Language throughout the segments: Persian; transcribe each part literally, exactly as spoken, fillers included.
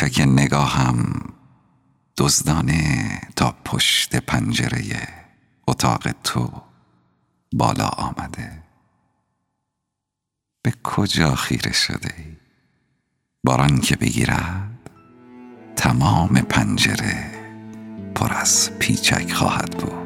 پیچک نگاهم دزدانه تا پشت پنجره اتاق تو بالا آمده. به کجا خیره شده ای؟ باران که بگیرد تمام پنجره پر از پیچک خواهد بود.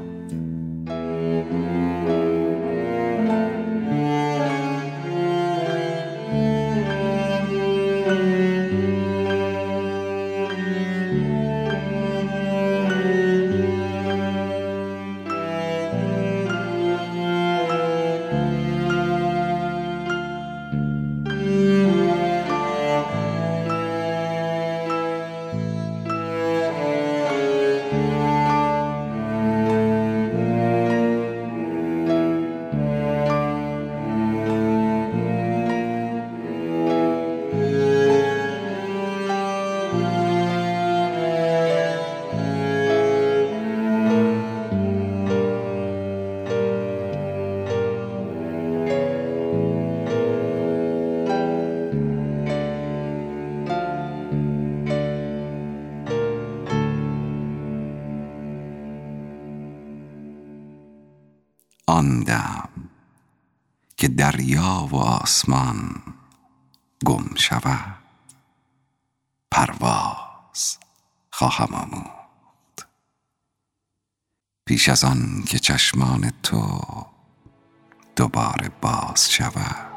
آن دم که دریا و آسمان گم شود، پرواز خواهم آموخت. پیش از آن که چشمان تو دوباره باز شود.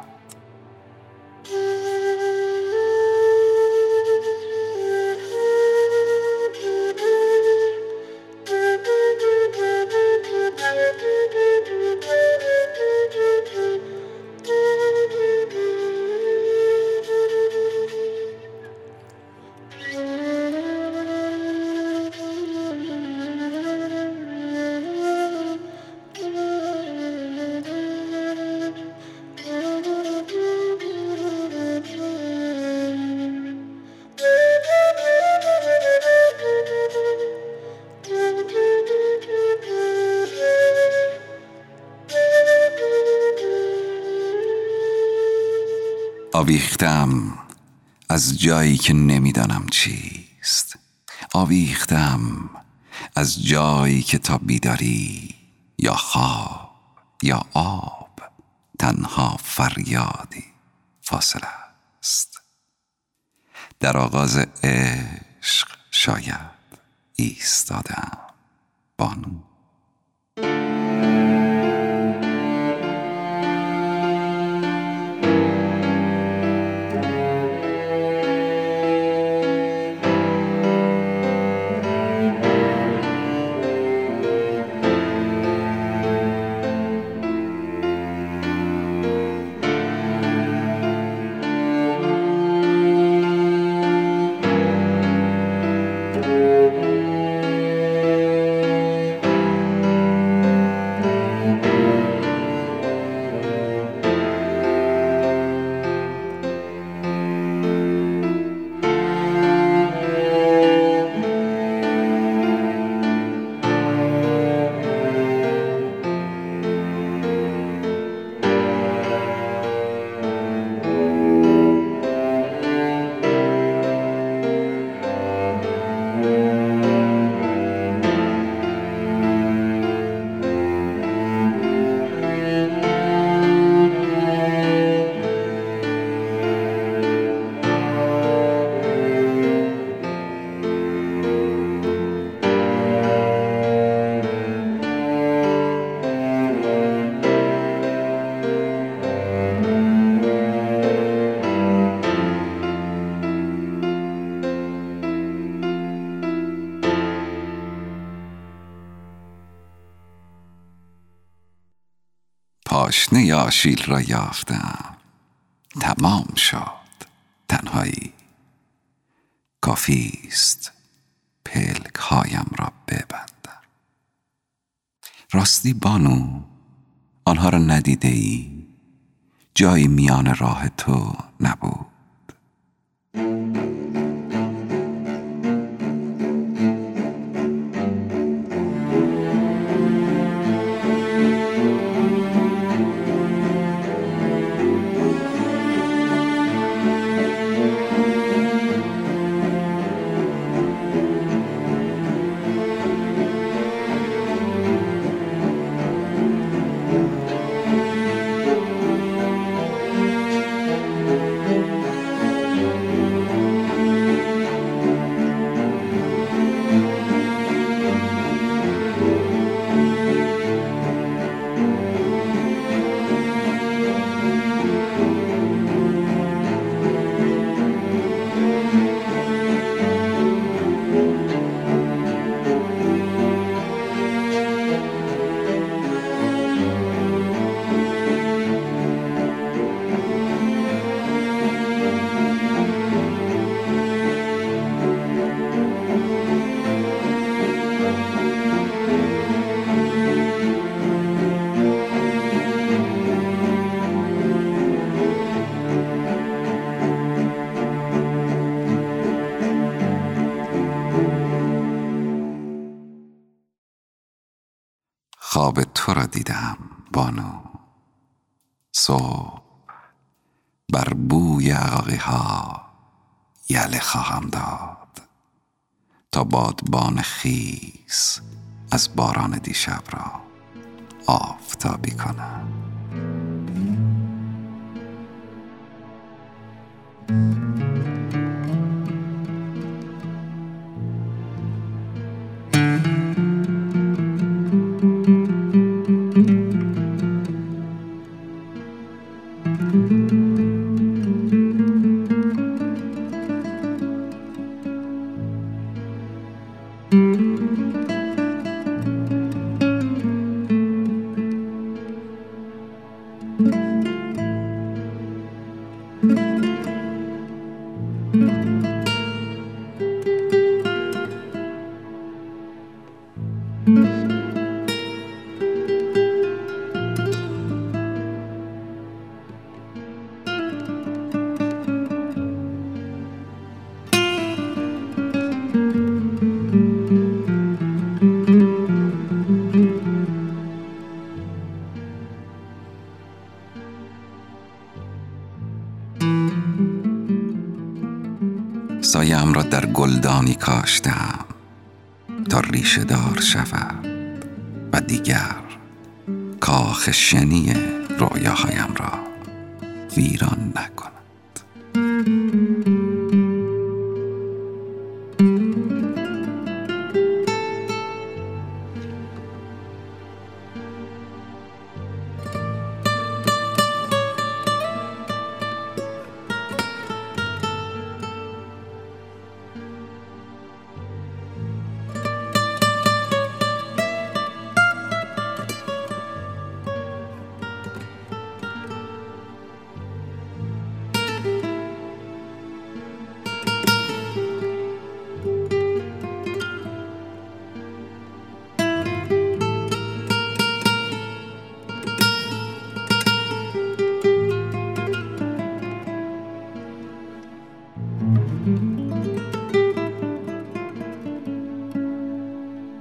آویختم از جایی که نمیدانم چیست. آویختم از جایی که تا بیداری یا خواب یا آب تنها فریادی فاصله است. در آغاز عشق شاید ایستادم بانو. پاشنه آشیل را یافتم. تمام شد تنهایی. کافیست پلک هایم را ببندم. راستی بانو، آنها را ندیده ای؟ جایی میان راه تو نبود؟ خواب تو را دیدم بانو. صبح بر بوی عقاقی ها یله خواهم داد تا بادبان خیس از باران دیشب را آفتابی کنم. سایه‌ام را در گلدانی کاشتم تا ریشه دار شود و دیگر کاخ شنی رویاهایم را ویران نکند.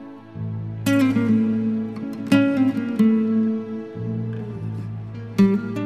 thank you